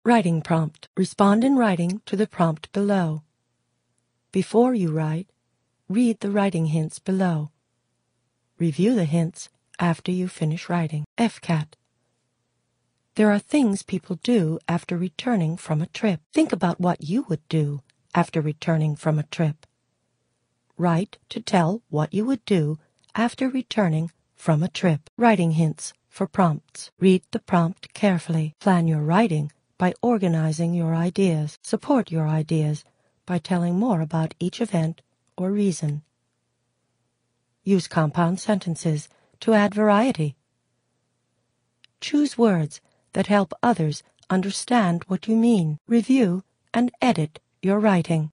Writing prompt. Respond in writing to the prompt below. Before you write, read the writing hints below. Review the hints after you finish writing. FCAT. There are things people do after returning from a trip. Think about what you would do after returning from a trip. Write to tell what you would do after returning from a trip. Writing hints for prompts. Read the prompt carefully. Plan your writing by organizing your ideas. Support your ideas by telling more about each event or reason. Use compound sentences to add variety. Choose words that help others understand what you mean. Review and edit your writing.